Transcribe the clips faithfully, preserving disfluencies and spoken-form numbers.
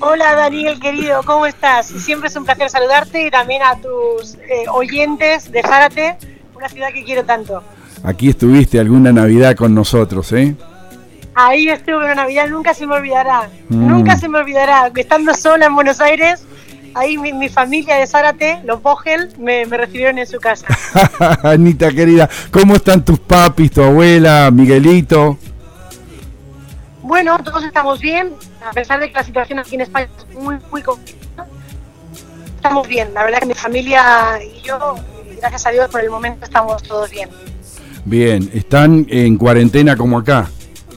Hola Daniel, querido, ¿cómo estás? Siempre es un placer saludarte y también a tus eh, oyentes de Zárate, una ciudad que quiero tanto. Aquí estuviste alguna Navidad con nosotros, ¿eh? Ahí estuve una Navidad, nunca se me olvidará, Mm. nunca se me olvidará. Estando sola en Buenos Aires, ahí mi, mi familia de Zárate, los Vogel, me, me recibieron en su casa. Anita querida, ¿cómo están tus papis, tu abuela, Miguelito? Bueno, todos estamos bien, a pesar de que la situación aquí en España es muy, muy complicada. Estamos bien, la verdad que mi familia y yo, gracias a Dios, por el momento estamos todos bien. Bien, ¿están en cuarentena como acá?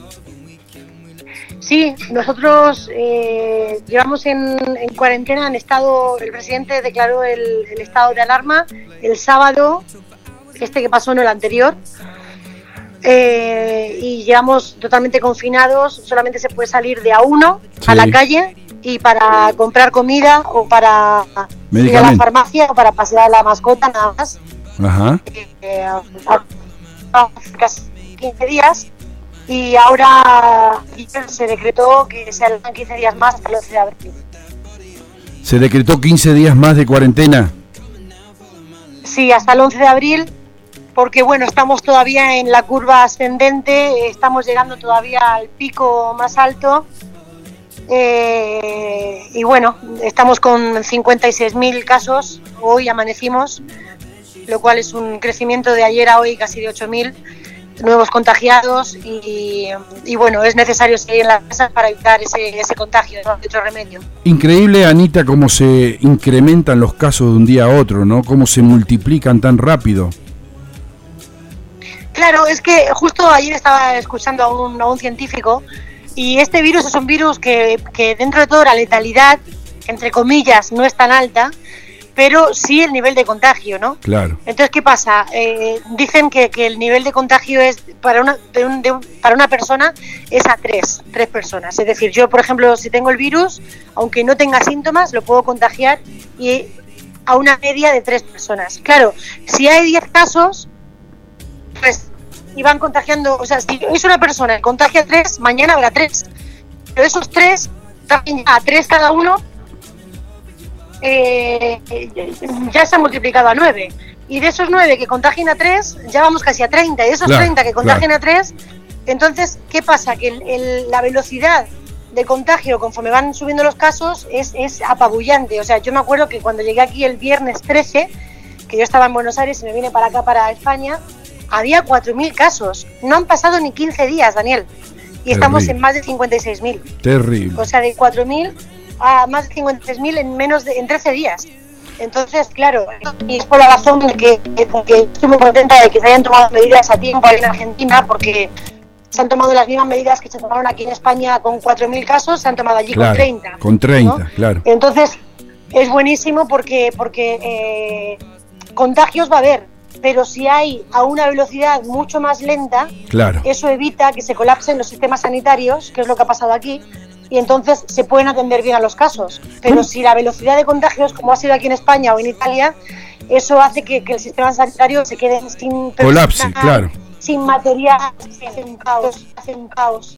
Sí, nosotros eh, llevamos en, en cuarentena, en estado, el presidente declaró el, el estado de alarma el sábado, este que pasó, no el anterior. Eh, y llevamos totalmente confinados, solamente se puede salir de a uno sí. a la calle y para comprar comida o para ir a la farmacia o para pasear a la mascota, nada más. Ajá. Eh, casi quince días y ahora se decretó que se alargan quince días más hasta el once de abril. ¿Se decretó quince días más de cuarentena? Sí, hasta el once de abril. Porque bueno, estamos todavía en la curva ascendente, estamos llegando todavía al pico más alto eh, y bueno, estamos con cincuenta y seis mil casos, hoy amanecimos, lo cual es un crecimiento de ayer a hoy casi de ocho mil nuevos contagiados y, y bueno, es necesario seguir en la casa para evitar ese, ese contagio, no hay otro remedio. Increíble, Anita, cómo se incrementan los casos de un día a otro, ¿no? Cómo se multiplican tan rápido. Claro, es que justo ayer estaba escuchando a un, a un científico y este virus es un virus que, que dentro de todo la letalidad, entre comillas, no es tan alta, pero sí el nivel de contagio, ¿no? Claro. Entonces, ¿qué pasa? Eh, dicen que, que el nivel de contagio es para una, de un, de un, para una persona es a tres, tres personas. Es decir, yo, por ejemplo, si tengo el virus, aunque no tenga síntomas, lo puedo contagiar y a una media de tres personas. Claro, si hay diez casos, pues iban contagiando, o sea, si es una persona que contagia tres, mañana habrá tres, pero esos tres, también a tres cada uno, eh, ya se ha multiplicado a nueve, y de esos nueve que contagian a tres, ya vamos casi a treinta, y de esos claro, treinta que contagian claro. a tres, entonces, ¿qué pasa? Que el, el, la velocidad de contagio conforme van subiendo los casos es, es apabullante. O sea, yo me acuerdo que cuando llegué aquí el viernes trece, que yo estaba en Buenos Aires y me vine para acá, para España, había cuatro mil casos. No han pasado ni quince días, Daniel. Y Terrible. Estamos en más de cincuenta y seis mil. Terrible. O sea, de cuatro mil a más de cincuenta y seis mil en menos de en trece días. Entonces, claro, y es por la razón de que, de que estoy muy contenta de que se hayan tomado medidas a tiempo ahí en Argentina, porque se han tomado las mismas medidas que se tomaron aquí en España con cuatro mil casos, se han tomado allí claro, con treinta. Con treinta, ¿no? Claro. Entonces, es buenísimo porque, porque eh, contagios va a haber, pero si hay a una velocidad mucho más lenta, claro. eso evita que se colapsen los sistemas sanitarios, que es lo que ha pasado aquí, y entonces se pueden atender bien a los casos. Pero ¿Cómo? Si la velocidad de contagios, como ha sido aquí en España o en Italia, eso hace que, que el sistema sanitario se quede sin colapse, claro. sin material, se hace un caos, se hace un caos.